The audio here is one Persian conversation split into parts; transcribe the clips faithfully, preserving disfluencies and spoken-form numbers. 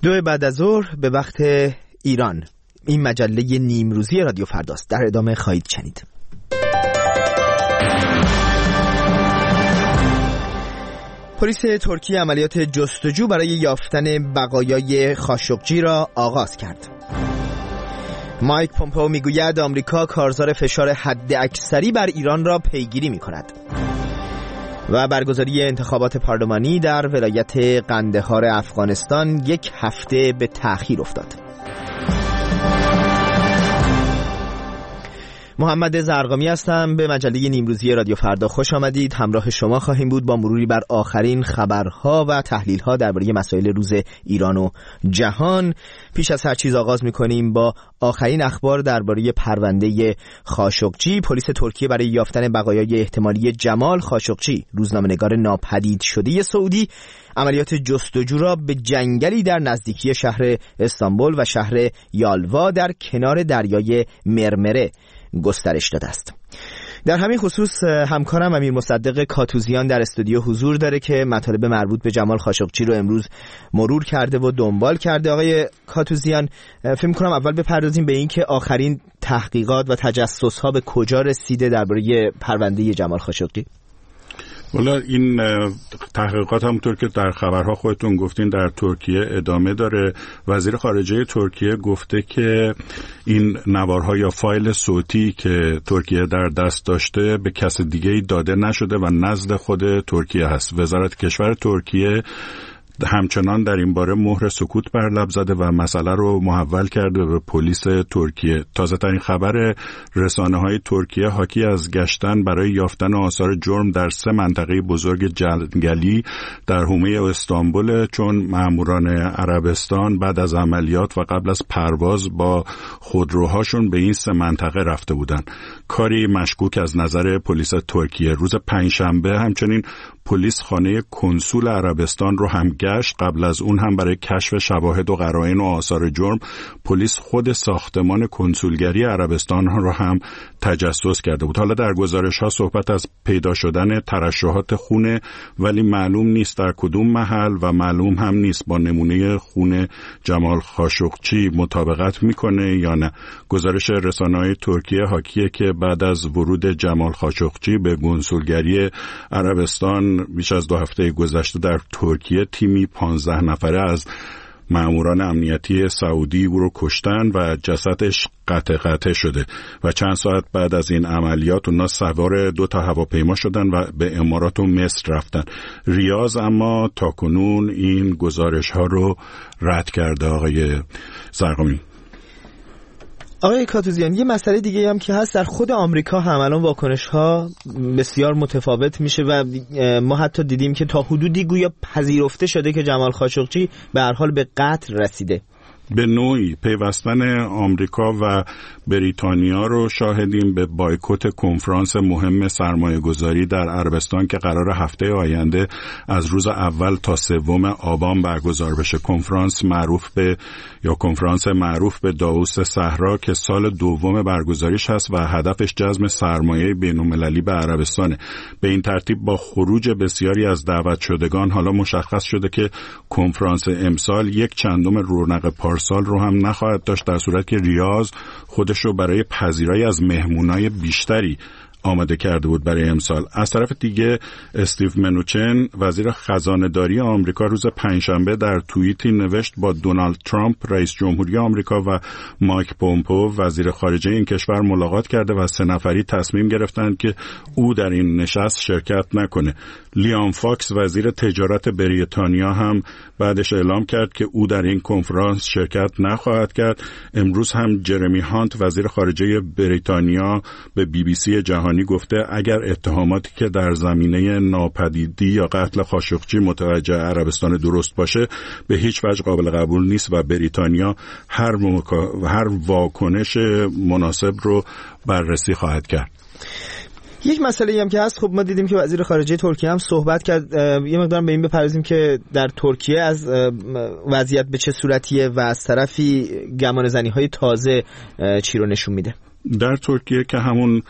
دو بعد از ظهر به وقت ایران. این مجله نیمروزی رادیو فرداست. در ادامه خواهید شنید. پلیس ترکیه عملیات جستجو برای یافتن بقایای خاشقچی را آغاز کرد. مایک پومپئو میگوید آمریکا کارزار فشار حداکثری بر ایران را پیگیری می‌کند. و برگزاری انتخابات پارلمانی در ولایت قندهار افغانستان یک هفته به تأخیر افتاد. محمد زرقامی هستم. به مجله نیمروزی رادیو فردا خوش آمدید. همراه شما خواهیم بود با مروری بر آخرین خبرها و تحلیل‌ها درباره مسائل روز ایران و جهان. پیش از هر چیز آغاز می‌کنیم با آخرین اخبار درباره پرونده خاشقچی. پلیس ترکیه برای یافتن بقایای احتمالی جمال خاشقچی، روزنامه‌نگار ناپدید شده سعودی، عملیات جستجو را به جنگلی در نزدیکی شهر استانبول و شهر یالوا در کنار دریای مرمره گسترش داده است. در همین خصوص همکارم امیر مصدق کاتوزیان در استودیو حضور داره که مطالب مربوط به جمال خاشقچی رو امروز مرور کرده و دنبال کرده. آقای کاتوزیان، فکر می‌کنم اول بپردازیم به این که آخرین تحقیقات و تجسس‌ها به کجا رسیده درباره پرونده جمال خاشقچی. والا این تحقیقات همونطور که در خبرها خودتون گفتین در ترکیه ادامه داره. وزیر خارجه ترکیه گفته که این نوارها یا فایل صوتی که ترکیه در دست داشته به کس دیگه‌ای داده نشده و نزد خود ترکیه هست. وزارت کشور ترکیه همچنان در این باره مهر سکوت بر لب زده و مسئله رو محول کرده به پلیس ترکیه. تازه ترین خبر رسانه‌های ترکیه حاکی از گشتن برای یافتن آثار جرم در سه منطقه بزرگ جنگلی در حومه استانبول، چون ماموران عربستان بعد از عملیات و قبل از پرواز با خودروهاشون به این سه منطقه رفته بودن. کاری مشکوک از نظر پلیس ترکیه. روز پنجشنبه همچنین پلیس خانه کنسول عربستان رو هم گشت. قبل از اون هم برای کشف شواهد و قرائن و آثار جرم پلیس خود ساختمان کنسولگری عربستان رو هم تجسس کرده بود. حالا در گزارش ها صحبت از پیدا شدن ترشحات خون، ولی معلوم نیست در کدوم محل و معلوم هم نیست با نمونه خون جمال خاشقچی مطابقت میکنه یا نه. گزارش رسانه‌های ترکیه حاکیه که بعد از ورود جمال خاشقچی به کنسولگری عربستان بیش از دو هفته گذشته در ترکیه تیمی پانزده نفره از ماموران امنیتی سعودی او رو کشتن و جسدش قطع قطع شده و چند ساعت بعد از این عملیات اونا سوار دو تا هواپیما شدن و به امارات و مصر رفتن. ریاض اما تاکنون این گزارش ها رو رد کرده. آقای زرقامی. آقای کاتوزیان، یه مسئله دیگه هم که هست، در خود آمریکا هم الان واکنش ها بسیار متفاوت میشه و ما حتی دیدیم که تا حدودی گویا پذیرفته شده که جمال خاشقچی به هر حال به قتل رسیده. به نوعی پیوستن آمریکا و بریتانیا رو شاهدیم به بایکوت کنفرانس مهم سرمایه‌گذاری در عربستان که قرار هفته آینده از روز اول تا سوم آبان برگزار بشه. کنفرانس معروف به یا کنفرانس معروف به داووس صحرا که سال دوم برگزاریش هست و هدفش جذب سرمایه بین‌المللی به عربستانه. به این ترتیب با خروج بسیاری از دعوت شدگان حالا مشخص شده که کنفرانس امسال یک چندم رونق پارسال رو هم نخواهد داشت، در صورت که ریاض خودش رو برای پذیرایی از مهمونای بیشتری آماده کرده بود برای امسال. از طرف دیگه استیو منوچن وزیر خزانه‌داری آمریکا روز پنجشنبه در توییتی نوشت با دونالد ترامپ رئیس جمهوری آمریکا و مایک پومپئو وزیر خارجه این کشور ملاقات کرده و سه نفری تصمیم گرفتند که او در این نشست شرکت نکنه. لیام فاکس وزیر تجارت بریتانیا هم بعدش اعلام کرد که او در این کنفرانس شرکت نخواهد کرد. امروز هم جرمی هانت وزیر خارجه بریتانیا به بی بی سی جهانی گفته اگر اتهاماتی که در زمینه ناپدیدی یا قتل خاشقچی متوجه عربستان درست باشه به هیچ وجه قابل قبول نیست و بریتانیا هر مکا... هر واکنش مناسب رو بررسی خواهد کرد. یک مسئله هم که هست، خب ما دیدیم که وزیر خارجه ترکیه هم صحبت کرد. یه مقدار به این بپردازیم که در ترکیه از وضعیت به چه صورتیه و از طرفی گمانه‌زنی‌های تازه چی رو نشون میده. در ترکیه که همون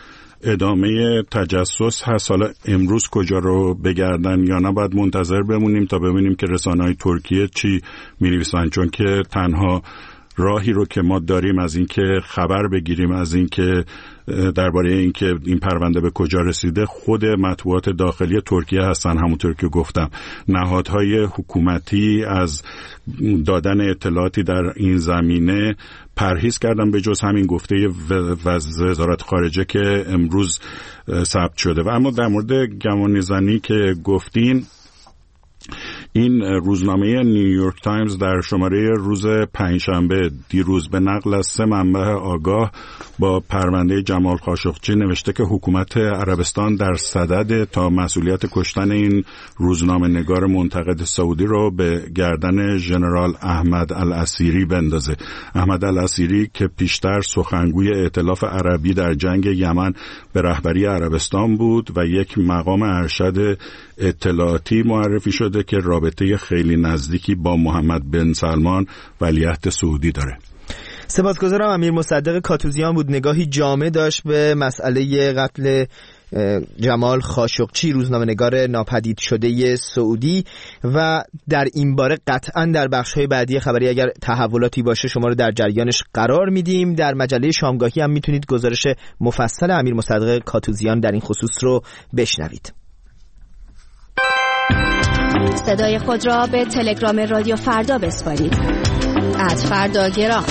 ادامه تجسس هست. حالا امروز کجا رو بگردن یا نه باید منتظر بمونیم تا ببینیم که رسانه‌های ترکیه چی می‌نویسن، چون که تنها راهی رو که ما داریم از این که خبر بگیریم از این که درباره این که این پرونده به کجا رسیده خود مطبوعات داخلی ترکیه هستن. همونطور که گفتم نهادهای حکومتی از دادن اطلاعاتی در این زمینه پرهیز کردن به جز همین گفته وزارت خارجه که امروز ثبت شده. و اما در مورد گمانه‌زنی که گفتین، این روزنامه نیویورک تایمز در شماره روز پنجشنبه دیروز به نقل از سه منبع آگاه با پرونده جمال خاشقچی نوشته که حکومت عربستان در صدد تا مسئولیت کشتن این روزنامه نگار منتقد سعودی رو به گردن ژنرال احمد الاسیری بندازه. احمد الاسیری که پیشتر سخنگوی ائتلاف عربی در جنگ یمن به رهبری عربستان بود و یک مقام ارشد اطلاعاتی معرفی شده که رابطه خیلی نزدیکی با محمد بن سلمان ولیعهد سعودی داره. سپاسگزارم. امیر مصدق کاتوزیان بود، نگاهی جامع داشت به مسئله قتل جمال خاشقچی، روزنامه‌نگار ناپدید شده سعودی، و در این باره قطعاً در بخش‌های بعدی خبری اگر تحولاتی باشه شما رو در جریانش قرار میدیم. در مجله شامگاهی هم میتونید گزارش مفصل امیر مصدق کاتوزیان در این خصوص رو بشنوید. صدای خود را به تلگرام رادیو فردا بسپارید. ات فردا گرام.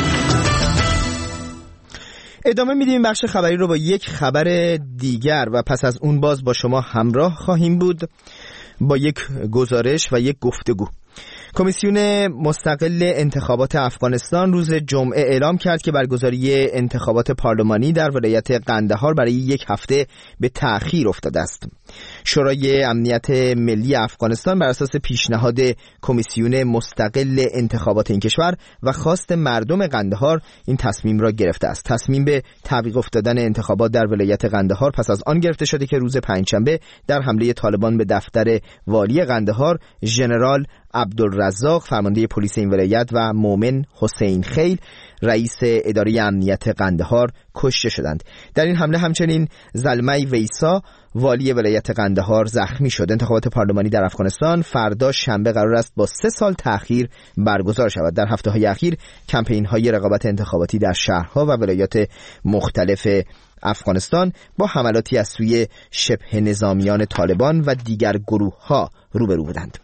ادامه میدیم بخش خبری رو با یک خبر دیگر و پس از اون باز با شما همراه خواهیم بود با یک گزارش و یک گفتگو. کمیسیون مستقل انتخابات افغانستان روز جمعه اعلام کرد که برگزاری انتخابات پارلمانی در ولایت قندهار برای یک هفته به تأخیر افتاده است. شورای امنیت ملی افغانستان بر اساس پیشنهاد کمیسیون مستقل انتخابات این کشور و خواست مردم قندهار این تصمیم را گرفته است. تصمیم به تعویق افتادن انتخابات در ولایت قندهار پس از آن گرفته شده که روز پنجشنبه در حمله طالبان به دفتر والی قندهار ژنرال عبدالرزاق فرمانده پلیس این ولایت و مومن حسین خیل رئیس اداره امنیت قندهار کشته شدند. در این حمله همچنین زلمه ویسا والی ولایت قندهار زخمی شد. انتخابات پارلمانی در افغانستان فردا شنبه قرار است با سه سال تأخیر برگزار شود. در هفته‌های اخیر کمپین‌های رقابت انتخاباتی در شهرها و ولایات مختلف افغانستان با حملاتی از سوی شبه نظامیان طالبان و دیگر گروه‌ها روبرو بودند.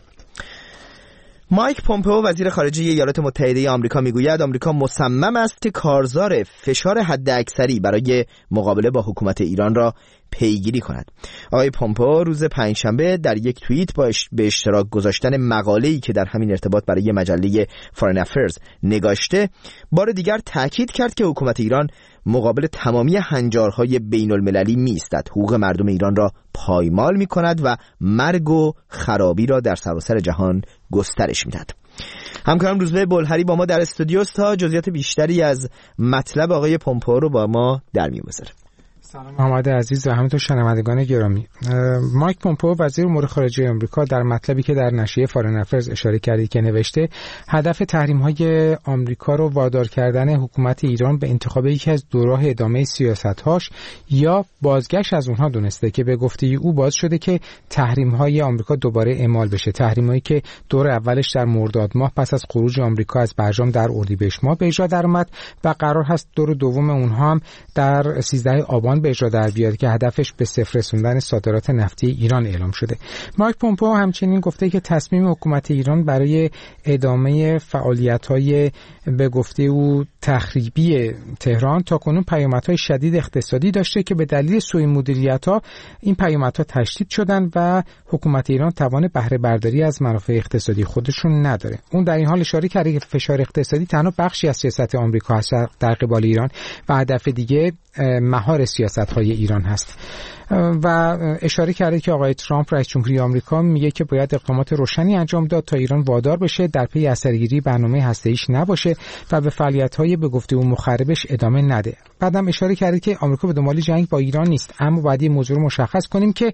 مایک پومپئو وزیر خارجه ایالات متحده آمریکا میگوید آمریکا مصمم است که کارزار فشار حداکثری برای مقابله با حکومت ایران را پیگیری کند. آقای پومپئو روز پنجشنبه در یک توییت با به اشتراک گذاشتن مقاله‌ای که در همین ارتباط برای مجله فارن افیرز نگاشته بار دیگر تاکید کرد که حکومت ایران مقابل تمامی هنجارهای بین المللی می ایستد، حقوق مردم ایران را پایمال می کند و مرگ و خرابی را در سراسر جهان گسترش می دهد. همکارم روزبه بلهری با ما در استودیو است تا جزئیات بیشتری از مطلب آقای پومپئو رو با ما در میون بذاره. سلام محمد عزیز و همینطور شنوندگان گرامی. مایک پومپئو وزیر امور خارجه آمریکا در مطلبی که در نشریه فارن افیرز اشاره کردی که نوشته هدف تحریم‌های آمریکا رو وادار کردن حکومت ایران به انتخاب یکی از دو راه ادامه سیاست‌هاش یا بازگشت از اونها دونسته که به گفته او باعث شده که تحریم‌های آمریکا دوباره اعمال بشه. تحریم‌هایی که دور اولش در مرداد ماه پس از خروج آمریکا از برجام در اردیبهشت ماه به اجرا درآمد و قرار هست دور دوم اونها هم در سیزده آبان به اجرا در بیاد که هدفش به صفر رسوندن صادرات نفتی ایران اعلام شده. مایک پومپئو همچنین گفته که تصمیم حکومت ایران برای ادامه فعالیت‌های به گفته او تخریبی تهران تاکنون پیامدهای شدید اقتصادی داشته که به دلیل سوء مدیریت‌ها این پیامدها تشدید شدن و حکومت ایران توان بهره برداری از منافع اقتصادی خودشون نداره. اون در این حال اشاره کرده که فشار اقتصادی تنها بخشی از سیاست آمریکا هست در قبال ایران و هدف دیگه مهار سیاست‌های ایران هست و اشاره کرده که آقای ترامپ رئیس جمهوری آمریکا میگه که باید اقدامات روشنی انجام داد تا ایران وادار بشه در پی اثرگیری برنامه هسته‌ایش نباشه و به فعالیت‌های به گفته او مخربش ادامه نده. بعدم اشاره کرده که آمریکا به دنبال جنگ با ایران نیست، اما باید این موضوع رو مشخص کنیم که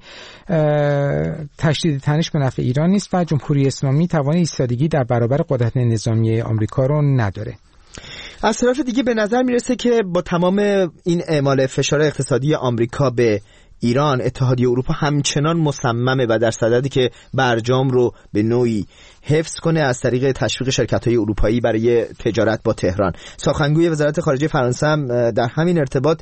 تشدید تنش به نفع ایران نیست و جمهوری اسلامی توان ایستادگی در برابر قدرت نظامی آمریکا رو نداره. از طرف دیگه به نظر میرسه که با تمام این اعمال فشار اقتصادی آمریکا به ایران، اتحادیه اروپا همچنان مصممه و در صددی که برجام رو به نوعی حفظ کنه از طریق تشویق شرکت‌های اروپایی برای تجارت با تهران. سخنگوی وزارت خارجه فرانسه هم در همین ارتباط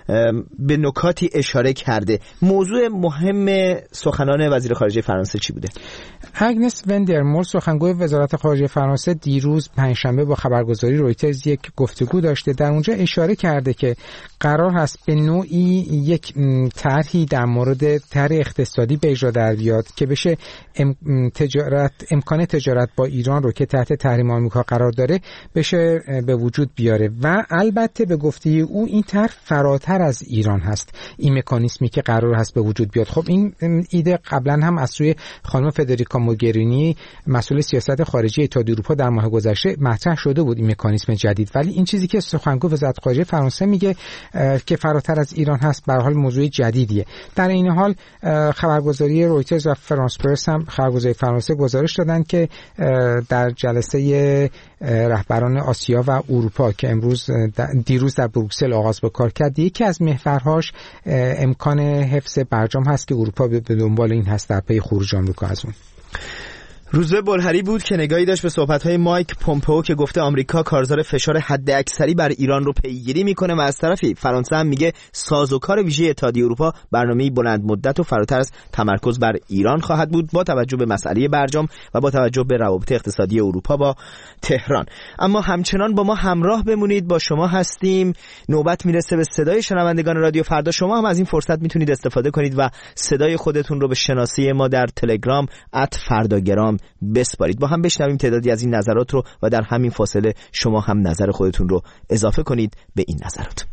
به نکاتی اشاره کرده. موضوع مهم سخنان وزیر خارجه فرانسه چی بوده؟ اگنس وندرمور، سخنگوی وزارت خارجه فرانسه، دیروز پنجشنبه با خبرگزاری رویترز یک گفتگو داشته. در اونجا اشاره کرده که قرار هست به نوعی یک طرحی در مورد طرح اقتصادی به اجرا در بیاد که بشه ام تجارت امکان تجارت با ایران رو که تحت تحریم آمریکا قرار داره بشه به وجود بیاره و البته به گفته او این طرح فراتر از ایران هست، این مکانیزمی که قرار هست به وجود بیاد. خب این ایده قبلا هم از سوی خانم فدریکا موگرینی، مسئول سیاست خارجی اتحادیه اروپا، در ماه گذشته مطرح شده بود، این مکانیزم جدید. ولی این چیزی که سخنگوی وزارت خارجه فرانسه میگه که فراتر از ایران هست، به هر حال موضوع جدیدیه. در این حال خبرگزاری رویترز و فرانس پرس هم خبرگزاری فرانسه گزارش دادن که در جلسه رهبران آسیا و اروپا که امروز دیروز در بروکسل آغاز به کار کرد، یکی از محورهاش امکان حفظ برجام هست که اروپا به دنبال این هست در پی خروج آمریکا از اون. روزبه بلهری بود که نگاهی داشت به صحبت‌های مایک پومپئو که گفته آمریکا کارزار فشار حداکثری بر ایران رو پیگیری میکنه و از طرفی فرانسه هم میگه سازوکار ویژه اتحادیه اروپا برنامه‌ای بلند مدت و فراتر از تمرکز بر ایران خواهد بود با توجه به مسئله برجام و با توجه به روابط اقتصادی اروپا با تهران. اما همچنان با ما همراه بمونید، با شما هستیم. نوبت میرسه به صدای شنوندگان رادیو فردا. شما هم از این فرصت میتونید استفاده کنید و صدای خودتون رو به شناسه ما در تلگرام ات فرداگرام بسپارید. با هم بشنویم تعدادی از این نظرات رو و در همین فاصله شما هم نظر خودتون رو اضافه کنید به این نظرات.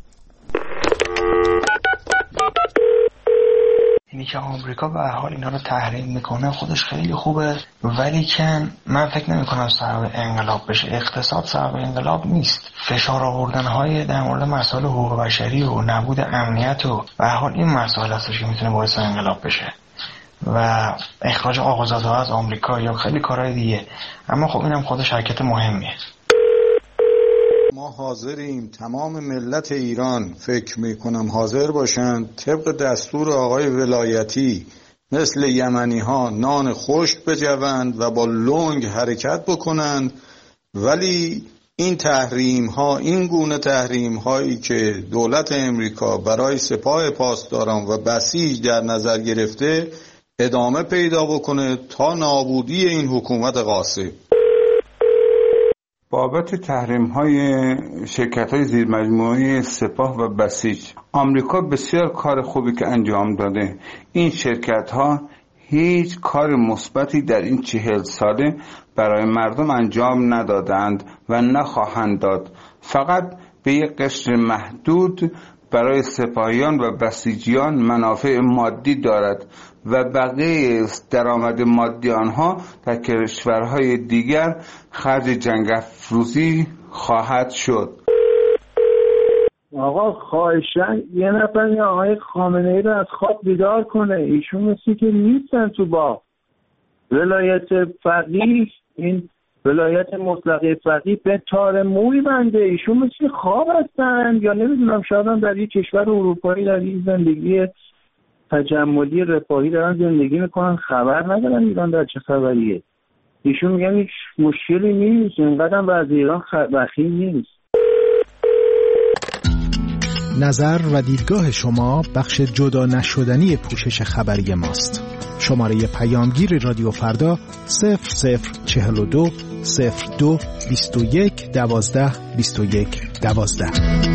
اینی که آمریکا به هر حال اینا رو تحریم میکنه خودش خیلی خوبه، ولی کن من فکر نمی کنم سبب انقلاب بشه. اقتصاد سبب انقلاب نیست. فشار آوردن های در مورد مسائل حقوق بشری و نبود امنیت و به هر حال این مسائل هستش که میتونه باعث انقلاب بشه و اخراج آقازاده‌ها از آمریکا یا خیلی کارهای دیگه. اما خب اینم خودش حرکت مهمیه. ما حاضریم، تمام ملت ایران فکر میکنم حاضر باشند طبق دستور آقای ولایتی مثل یمنی ها نان خشک بجوند و با لنگ حرکت بکنند، ولی این تحریم ها، این گونه تحریم هایی که دولت امریکا برای سپاه پاسداران و بسیج در نظر گرفته ادامه پیدا بکنه تا نابودی این حکومت غاصب. بابت تحریم های شرکت های زیر مجموعه سپاه و بسیج، آمریکا بسیار کار خوبی که انجام داده. این شرکت ها هیچ کار مثبتی در این چهل ساله برای مردم انجام ندادند و نخواهند داد. فقط به یک قشر محدود برای سپاهیان و بسیجیان منافع مادی دارد و بقیه درآمد مادی آنها در کشورهای دیگر خرج جنگ افروزی خواهد شد. آقا خواهشاً یه نفر یا آقای خامنه ای رو از خواب بیدار کنه. ایشون مثل که نیستن تو با ولایت فقیه، این ولایت مطلقه فقیه به تار موی بنده. ایشون مثل خواب هستن یا نمیدونم شاید هم در یک کشور اروپایی در یک زندگی تجملی رفاهی دارن زندگی میکنن، خبر ندارن ایران در چه خبریه. ایشون میگن هیچ مشکلی نیست، اینقدر هم از ایران بخیل نیست. نظر و دیدگاه شما بخش جدا نشدنی پوشش خبری ماست. شماره پیامگیر رادیو فردا صفر صفر چهل و دو صفر دو بیست و یک دوازده بیست و یک دوازده.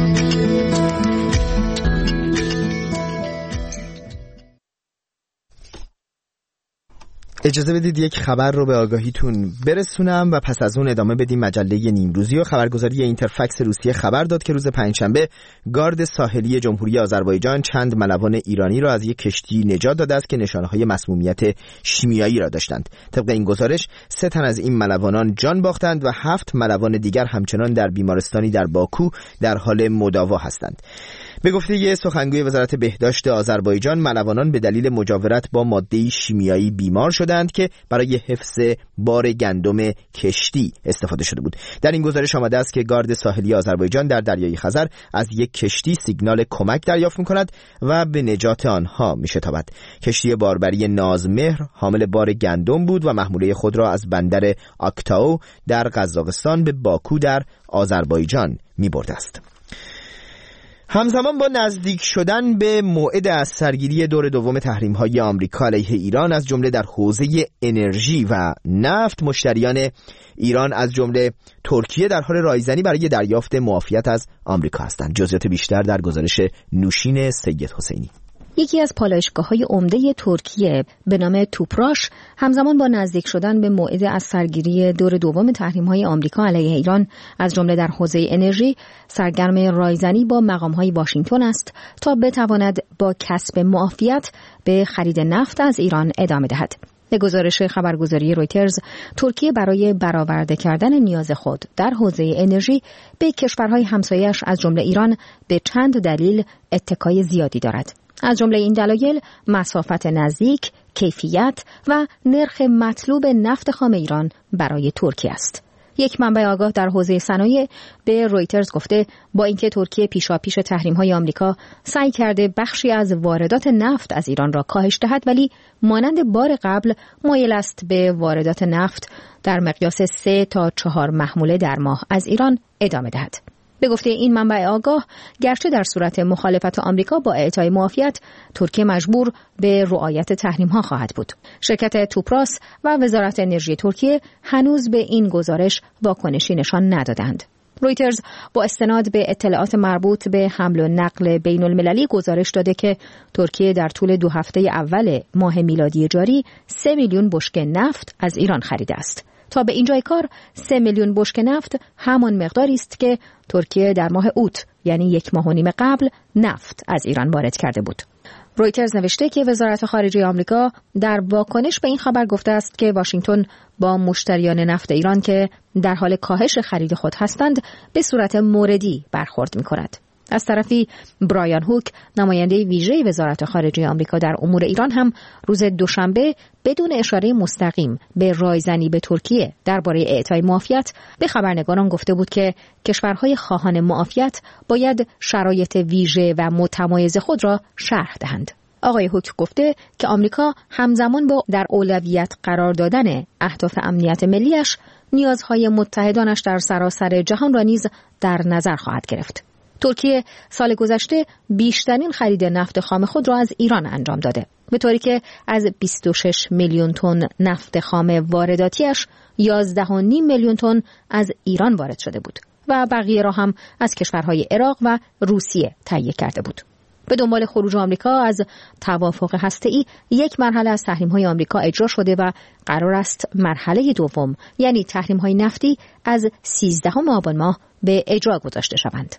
اجازه بدید یک خبر رو به آگاهیتون برسونم و پس از اون ادامه بدیم مجله نیمروزی. و خبرگزاری اینترفکس روسیه خبر داد که روز پنجشنبه گارد ساحلی جمهوری آذربایجان چند ملوان ایرانی را از یک کشتی نجات داده است که نشانه‌های مسمومیت شیمیایی را داشتند. طبق این گزارش سه تن از این ملوانان جان باختند و هفت ملوان دیگر همچنان در بیمارستانی در باکو در حال مداوا هستند. به گفته یه سخنگوی وزارت بهداشت آذربایجان، ملوانان به دلیل مجاورت با ماده شیمیایی بیمار شدند که برای حفظ بار گندم کشتی استفاده شده بود. در این گزارش آمده است که گارد ساحلی آذربایجان در دریای خزر از یک کشتی سیگنال کمک دریافت می‌کند و به نجات آنها می‌شتابد. کشتی باربری نازمهر حامل بار گندم بود و محموله خود را از بندر آکتاو در قزاقستان به باکو در آذربایجان می‌برده است. همزمان با نزدیک شدن به موعد از سرگیری دور دوم تحریم‌های آمریکا علیه ایران از جمله در حوزه انرژی و نفت، مشتریان ایران از جمله ترکیه در حال رایزنی برای دریافت معافیت از آمریکا هستند. جزئیات بیشتر در گزارش نوشین سید حسینی. یکی از پالایشگاه‌های عمده ترکیه به نام توپراش همزمان با نزدیک شدن به موعد از سرگیری دور دوم تحریم‌های آمریکا علیه ایران از جمله در حوزه انرژی سرگرم رایزنی با مقام‌های واشنگتن است تا بتواند با کسب معافیت به خرید نفت از ایران ادامه دهد. به گزارش خبرگزاری رویترز، ترکیه برای برآورده کردن نیاز خود در حوزه انرژی به کشورهای همسایه‌اش از جمله ایران به چند دلیل اتکای زیادی دارد. از جمله این دلایل مسافت نزدیک، کیفیت و نرخ مطلوب نفت خام ایران برای ترکیه است. یک منبع آگاه در حوزه صنایع به رویترز گفته با اینکه ترکیه پیشاپیش تحریم‌های آمریکا سعی کرده بخشی از واردات نفت از ایران را کاهش دهد، ولی مانند بار قبل مایل است به واردات نفت در مقیاس سه تا چهار محموله در ماه از ایران ادامه دهد. به گفته این منبع آگاه، گرچه در صورت مخالفت آمریکا با اعطای معافیت، ترکیه مجبور به رعایت تحریم‌ها خواهد بود. شرکت توپراس و وزارت انرژی ترکیه هنوز به این گزارش واکنشی نشان ندادند. رویترز با استناد به اطلاعات مربوط به حمل و نقل بین المللی گزارش داده که ترکیه در طول دو هفته اول ماه میلادی جاری سه میلیون بشکه نفت از ایران خریده است. تا به اینجای کار سه میلیون بشکه نفت همان مقداری است که ترکیه در ماه اوت، یعنی یک ماه و نیم قبل، نفت از ایران وارد کرده بود. رویترز نوشته که وزارت خارجه آمریکا در واکنش به این خبر گفته است که واشنگتن با مشتریان نفت ایران که در حال کاهش خرید خود هستند به صورت موردی برخورد می‌کند. از طرفی برایان هوک، نماینده ویژه وزارت خارجه آمریکا در امور ایران، هم روز دوشنبه بدون اشاره مستقیم به رایزنی به ترکیه درباره اعطای معافیت به خبرنگاران گفته بود که کشورهای خواهان معافیت باید شرایط ویژه و متمایز خود را شرح دهند. آقای هوک گفته که آمریکا همزمان با در اولویت قرار دادن اهداف امنیت ملیش، نیازهای متحدانش در سراسر جهان را نیز در نظر خواهد گرفت. ترکیه سال گذشته بیشترین خرید نفت خام خود را از ایران انجام داده، به طوری که از بیست و شش میلیون تن نفت خام وارداتیش یازده و نیم میلیون تن از ایران وارد شده بود و بقیه را هم از کشورهای عراق و روسیه تهیه کرده بود. به دنبال خروج آمریکا از توافق هسته‌ای، یک مرحله از تحریم‌های آمریکا اجرا شده و قرار است مرحله دوم، یعنی تحریم‌های نفتی، از سیزدهم آبان ماه به اجرا گذاشته شوند.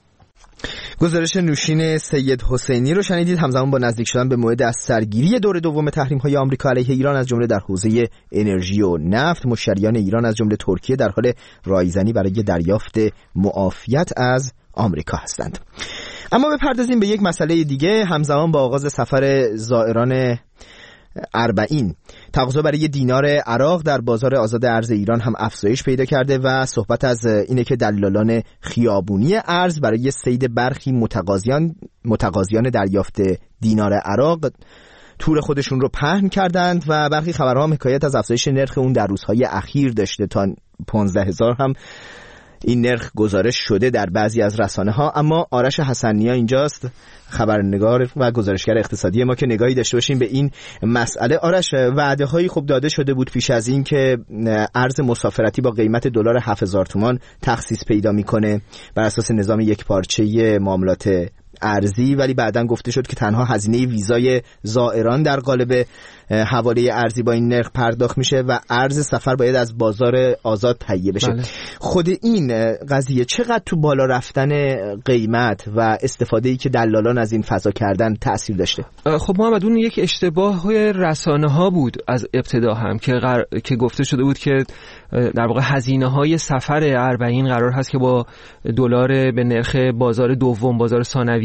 گزارش نوشین سید حسینی رو شنیدید. همزمان با نزدیک شدن به موعد از سرگیری دور دوم تحریم‌های آمریکا علیه ایران از جمله در حوزه انرژی و نفت، مشتریان ایران از جمله ترکیه در حال رایزنی برای دریافت معافیت از آمریکا هستند. اما بپردازیم به یک مسئله دیگه. همزمان با آغاز سفر زائران اربعین، تقاضا برای دینار عراق در بازار آزاد ارز ایران هم افزایش پیدا کرده و صحبت از اینه که دلالان خیابونی ارز برای صید برخی متقاضیان متقاضیان دریافت دینار عراق تور خودشون رو پهن کردند و برخی خبرها هم حکایت از افزایش نرخ اون در روزهای اخیر داشته. تا پانزده هزار هم این نرخ گزارش شده در بعضی از رسانه ها. اما آرش حسنیا اینجاست، خبرنگار و گزارشگر اقتصادی ما، که نگاهی داشته باشیم به این مسئله. آرش، وعده هایی خوب داده شده بود پیش از این که ارز مسافرتی با قیمت دلار هفت هزار تومان تخصیص پیدا میکنه بر اساس نظام یک پارچه معاملات ارزی، ولی بعداً گفته شد که تنها هزینه ویزای زائران در قالب حواله ارزی با این نرخ پرداخت میشه و ارز سفر باید از بازار آزاد تهیه بشه. بله. خود این قضیه چقدر تو بالا رفتن قیمت و استفاده‌ای که دلالان از این فضا کردن تأثیر داشته؟ خب محمد، اون یک اشتباه رسانه ها بود از ابتدا هم که غر... که گفته شده بود که در واقع هزینه های سفر اربعین قرار هست که با دلار به نرخ بازار دوم، بازار ثانوی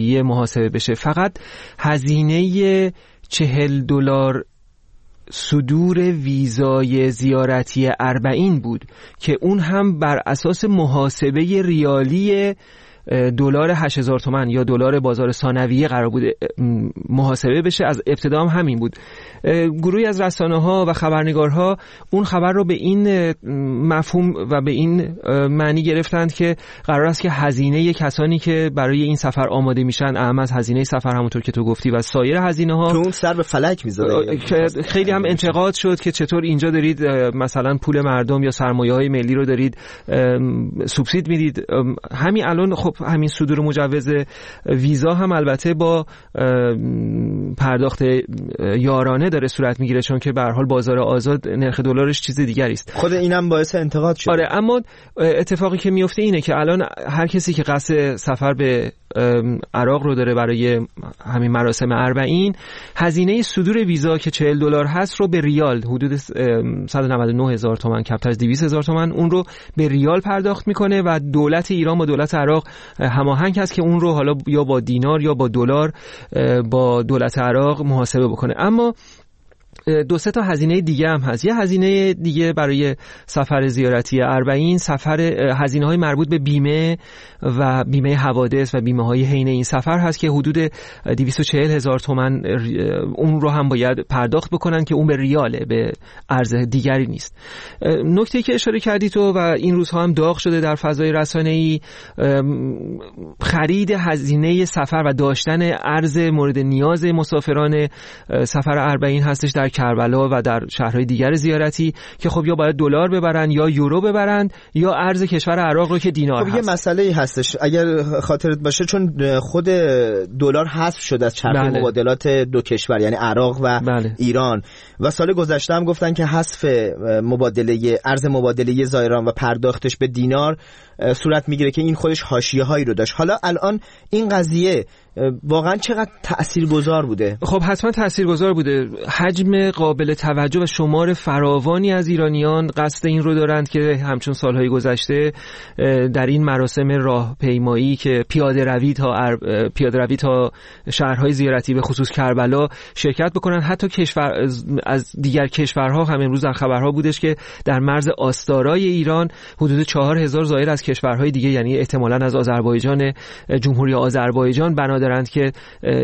ثانویه محاسبه بشه. فقط هزینه چهل دلار صدور ویزای زیارتی اربعین بود که اون هم بر اساس محاسبه ریالی دلار هشت هزار تومان یا دلار بازار ثانویه قرار بود محاسبه بشه. از ابتدا هم همین بود. گروهی از رسانه‌ها و خبرنگارها اون خبر رو به این مفهوم و به این معنی گرفتند که قرار است که هزینه کسانی که برای این سفر آماده میشن، اهم از هزینه سفر همونطور که تو گفتی و سایر هزینه‌ها، که اون سر به فلک میذاره. خیلی هم انتقاد شد که چطور اینجا دارید مثلا پول مردم یا سرمایه‌های ملی رو دارید سوبسید میدید. همین الان خب همین صدور مجوز ویزا هم البته با پرداخت یارانه داره صورت میگیره، چون که به هر حال بازار آزاد نرخ دلارش چیز دیگری است. خود اینم باعث انتقاد شد. آره، اما اتفاقی که میفته اینه که الان هر کسی که قصد سفر به عراق رو داره برای همین مراسم اربعین، هزینه صدور ویزا که چهل دلار هست رو به ریال، حدود صد و نود و نه هزار تومان، کمتر از دویست هزار تومان، اون رو به ریال پرداخت میکنه و دولت ایران با دولت عراق هماهنگ هست که اون رو حالا یا با دینار یا با دلار با دولت عراق محاسبه بکنه. اما دو سه تا هزینه دیگه هم هست. یه هزینه دیگه برای سفر زیارتی اربعین، سفر هزینه های مربوط به بیمه و بیمه حوادث و بیمه های حین این سفر هست که حدود دویست و چهل هزار تومان اون رو هم باید پرداخت بکنن که اون به ریاله، به ارز دیگری نیست. نکته که اشاره کردی تو و این روزها هم داغ شده در فضای رسانه‌ای، خرید هزینه سفر و داشتن ارز مورد نیاز مسافران سفر اربعین هستش در کربلا و در شهرهای دیگر زیارتی که خب یا باید دلار ببرن یا یورو ببرن یا ارز کشور عراق رو که دینار خب هست. یه مسئله هستش اگر خاطرت باشه، چون خود دلار حذف شد از چرخه بله. مبادلات دو کشور یعنی عراق و بله. ایران، و سال گذشته هم گفتن که حذف مبادله ارز مبادله زائران و پرداختش به دینار صورت میگیره که این خودش حاشیه‌هایی رو داشت. حالا الان این قضیه واقعا چقدر تاثیرگذار بوده؟ خب حتما تاثیرگذار بوده. حجم قابل توجه و شمار فراوانی از ایرانیان قصد این رو دارند که همچون سالهای گذشته در این مراسم راهپیمایی که پیاده روی تا ار... پیاده روی تا شهرهای زیارتی به خصوص کربلا شرکت بکنن. حتی کشور از دیگر کشورها هم امروز در خبرها بودش که در مرز آستارای ایران حدود چهار هزار زائر از کشورهای دیگه، یعنی احتمالاً از آذربایجان، جمهوری آذربایجان بنا دارند که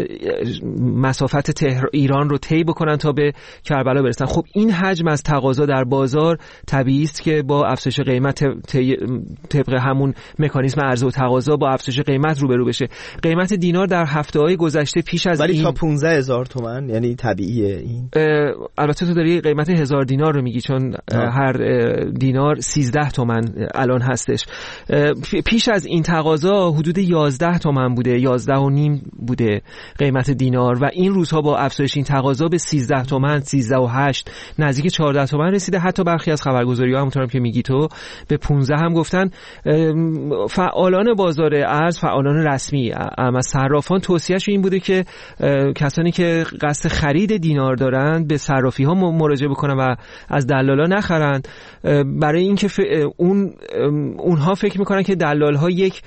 مسافت تهر... ایران رو طی بکنن تا به کربلا برسن. خب این حجم از تقاضا در بازار طبیعی است که با افزایش قیمت طی... طبق همون مکانیزم عرضه و تقاضا با افزایش قیمت روبرو بشه. قیمت دینار در هفته‌های گذشته پیش از ولی این تا پانزده هزار تومان، یعنی طبیعیه این. البته تو داری قیمت هزار دینار رو میگی، چون آه. هر دینار سیزده تومان الان هستش. پیش از این تقاضا حدود یازده تومان بوده، یازده و نیم بوده قیمت دینار و این روزها با افزایش این تقاضا به سیزده تومان، سیزده و هشت، نزدیک چهارده تومان رسیده. حتی برخی از خبرگزاری‌ها همونطورم که میگی تو به پانزده هم گفتن. فعالان بازار ارز، فعالان رسمی، اما صرافان توصیه‌شون این بوده که کسانی که قصد خرید دینار دارند به صرافی‌ها مراجعه بکنن و از دلالا نخرند، برای اینکه ف... اون اونها فکر میکنن که دلال‌ها یک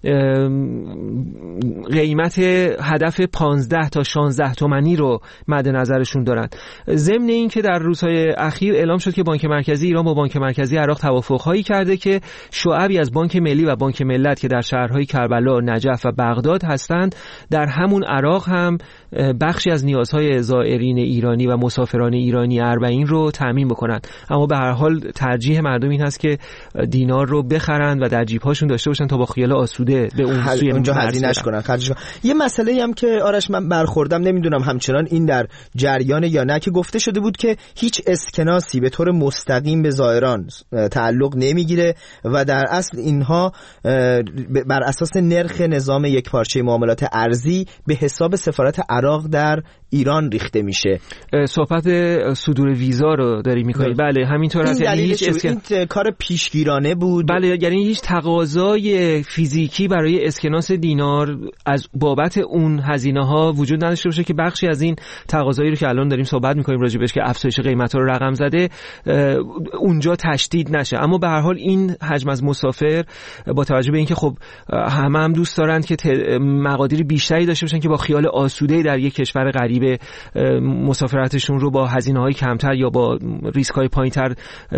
قیمت هدف پانزده تا شانزده تومانی رو مد نظرشون دارن. ضمن این که در روزهای اخیر اعلام شد که بانک مرکزی ایران با بانک مرکزی عراق توافق‌هایی کرده که شعبی از بانک ملی و بانک ملت که در شهرهای کربلا، نجف و بغداد هستند در همون عراق هم بخشی از نیازهای زائرین ایرانی و مسافران ایرانی اربعین رو تامین بکنن. اما به هر حال ترجیح مردم این هست که دینار رو بخرن و در جیب‌هاشون داشته باشن تا با خیال آسوده به اون سوی اونجا هزینه‌اش کنن، خرجش کنن. یه مسئله هم که آرش من برخوردم، نمیدونم همچنان این در جریان یا نه، که گفته شده بود که هیچ اسکناسی به طور مستقیم به زائران تعلق نمیگیره و در اصل اینها بر اساس نرخ نظام یکپارچه معاملات ارزی به حساب سفارت عراق در ایران ریخته میشه. صحبت صدور ویزا رو داری میکنی؟ بله همینطور است. یعنی هیچ اسکن... این کار پیشگیرانه بود. بله، یعنی هیچ تقاضای فیزیکی برای اسکناس دینار از بابت اون هزینه ها وجود نداشته باشه که بخشی از این تقاضایی رو که الان داریم صحبت می‌کنیم راجع بهش که افزایش قیمت‌ها رو رقم زده اونجا تشدید نشه. اما به هر حال این حجم از مسافر با توجه به اینکه خب همه هم دوست دارند که مقادیر بیشتری داشته باشن که با خیال آسوده در یک کشور غریب مسافرتشون رو با هزینه‌های کمتر یا با ریسک‌های پایین‌تر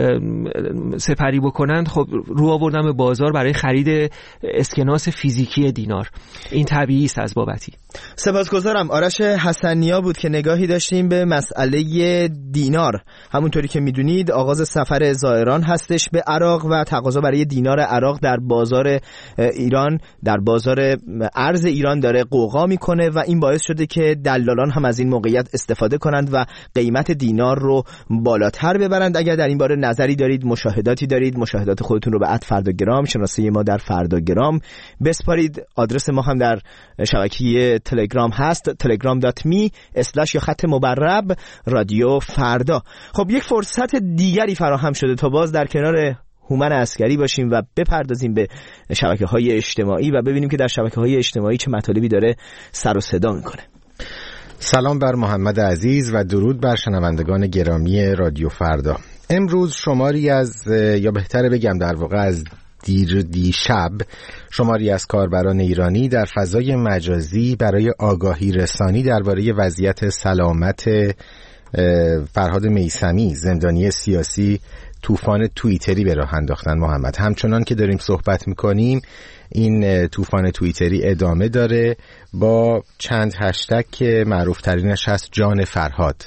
سپری بکنند، خب رو آوردن به بازار برای خرید اسکناس فیزیکی دینار. این طبیعی است از بابتی. سپاسگزارم. آرش حسنیا بود که نگاهی داشتیم به مسئله دینار. همونطوری که میدونید آغاز سفر زائران هستش به عراق و تقاضا برای دینار عراق در بازار ایران، در بازار ارز ایران داره غوغا میکنه و این باعث شده که دلالان هم از این موقعیت استفاده کنند و قیمت دینار رو بالاتر ببرند. اگر در این باره نظری دارید، مشاهداتی دارید، مشاهدات خودتون رو به ات فرداگرام، شناسه ما در فرداگرام بسپارید. آدرس ما هم در شبکه تلگرام هست، تلگرام دات می اسلش یا خط مبرب رادیو فردا. خب یک فرصت دیگری فراهم شده تا باز در کنار هومن عسکری باشیم و بپردازیم به شبکه‌های اجتماعی و ببینیم که در شبکه‌های اجتماعی چه مطالبی داره سر و صدا میکنه. سلام بر محمد عزیز و درود بر شنوندگان گرامی رادیو فردا. امروز شماری از، یا بهتره بگم در واقع از دیر دیشب، شماری از کاربران ایرانی در فضای مجازی برای آگاهی رسانی درباره وضعیت سلامت فرهاد میثمی، زندانی سیاسی، طوفان توییتری به راه انداختن. محمد، همچنان که داریم صحبت میکنیم این طوفان توییتری ادامه داره با چند هشتگ که معروف ترینش هست جان فرهاد،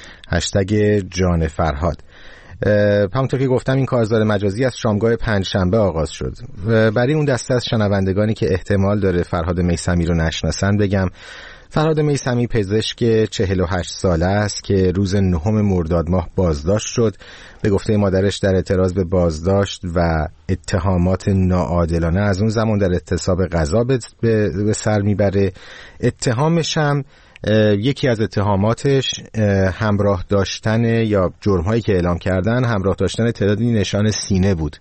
هشتگ جان فرهاد. همونطور که گفتم این کارزار مجازی از شامگاه پنجشنبه آغاز شد. برای اون دسته از شنوندگانی که احتمال داره فرهاد میثمی رو نشناسن بگم فرهاد میثمی پزشک چهل و هشت ساله است که روز نهم مرداد ماه بازداشت شد. به گفته مادرش در اعتراض به بازداشت و اتهامات ناعادلانه از اون زمان در اعتصاب غذا به سر میبره. اتهامش هم یکی از اتهاماتش همراه داشتن یا جرم‌هایی که اعلام کردن همراه داشتن تعدادی نشان سینه بود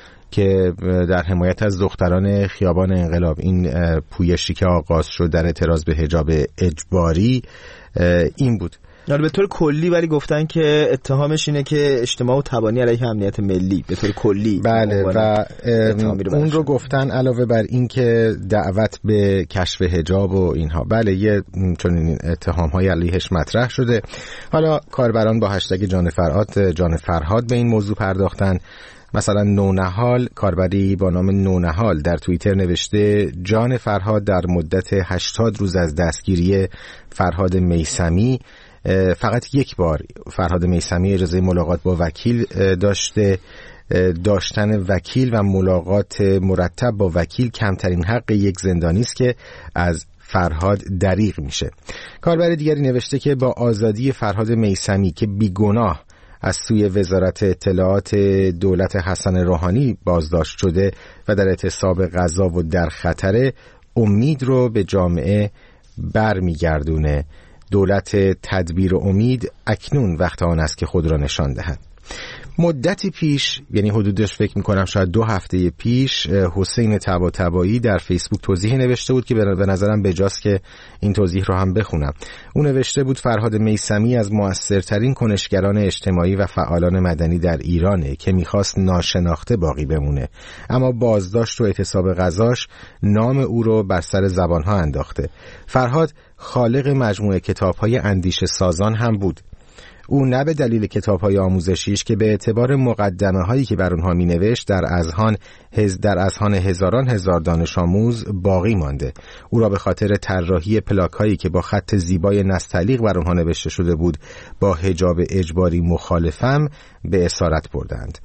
که در حمایت از دختران خیابان انقلاب. این پویشی که آغاز شد در اعتراض به حجاب اجباری این بود. به طور کلی ولی گفتن که اتهامش اینه که اجتماع و تبانی علیه امنیت ملی به طور کلی. بله و اون رو گفتن علاوه بر این که دعوت به کشف حجاب و اینها. بله یه چون این اتهام های علیهش مطرح شده. حالا کاربران با هشتگ جان فرهاد جان فرهاد به این موضوع پرداختن. مثلا نونهال، کاربری با نام نونهال در توییتر نوشته جان فرهاد در مدت هشتاد روز از دستگیری فرهاد میثمی فقط یک بار فرهاد میثمی اجازه ملاقات با وکیل داشته. داشتن وکیل و ملاقات مرتب با وکیل کمترین حق یک زندانی است که از فرهاد دریغ میشه. کاربر دیگری نوشته که با آزادی فرهاد میثمی که بیگناه از سوی وزارت اطلاعات دولت حسن روحانی بازداشت شده و در اعتصاب غذا و در خطره، امید رو به جامعه برمیگردونه. دولت تدبیر و امید اکنون وقت آن است که خود را نشان دهد. مدتی پیش، یعنی حدودش فکر میکنم شاید دو هفته پیش، حسین طباطبایی در فیسبوک توضیح نوشته بود که به نظرم بجاست که این توضیح رو هم بخونم. اون نوشته بود فرهاد میثمی از مؤثرترین کنشگران اجتماعی و فعالان مدنی در ایرانه که میخواست ناشناخته باقی بمونه، اما بازداشت و اعتصاب غذاش نام او رو بر سر زبانها انداخته. فرهاد خالق مجموعه کتاب‌های اندیشه سازان هم بود. او نه به دلیل کتاب‌های آموزشیش که به اعتبار مقدمه‌هایی که بر اونها می‌نوشت در اذهان هز در اذهان هزاران هزار دانش آموز باقی مانده. او را به خاطر طراحی پلاک‌هایی که با خط زیبای نستعلیق بر اونها نوشته شده بود با حجاب اجباری مخالفم به اسارت بردند.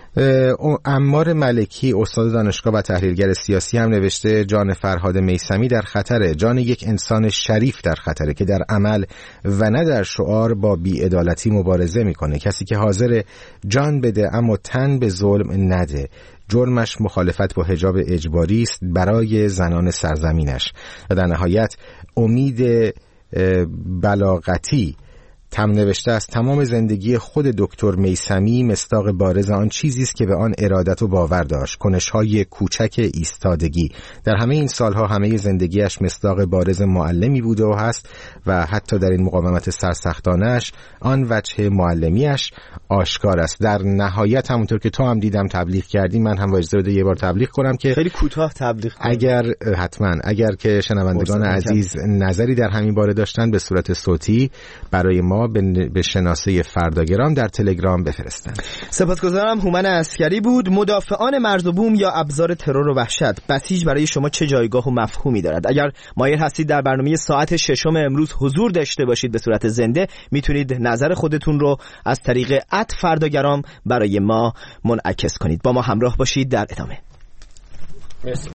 عمار ملکی استاد دانشگاه و تحلیلگر سیاسی هم نوشته جان فرهاد میثمی در خطره، جان یک انسان شریف در خطره که در عمل و نه در شعار با بی‌عدالتی مبارزه میکنه، کسی که حاضر جان بده اما تن به ظلم نده. جرمش مخالفت با حجاب اجباری است برای زنان سرزمینش. و در نهایت امید بلاغتی تم نوشته است: تمام زندگی خود دکتر میثمی مصداق بارز آن چیزی است که به آن ارادت و باور داشت، کنش‌های کوچک ایستادگی. در همه این سالها همه زندگیش مصداق بارز معلمی بوده و هست و حتی در این مقاومت سرسختانه‌اش آن وجه معلمیش آشکار است. در نهایت همونطور که تو هم دیدم تبلیغ کردی، من هم اجازه بده یه بار تبلیغ کنم که خیلی کوتاه تبلیغ کنم. اگر حتما اگر که شنوندگان عزیز نظری در همین باره داشتن به صورت صوتی برای ما به شناسه فرداگرام در تلگرام بفرستن. سپاسگزارم. هومن عسکری بود. مدافعان مرز و بوم یا ابزار ترور و وحشت، بسیج برای شما چه جایگاه و مفهومی دارد؟ اگر مایل هستید در برنامه ساعت ششم امروز حضور داشته باشید به صورت زنده، میتونید نظر خودتون رو از طریق ات فرداگرام برای ما منعکس کنید. با ما همراه باشید در ادامه. مرسی.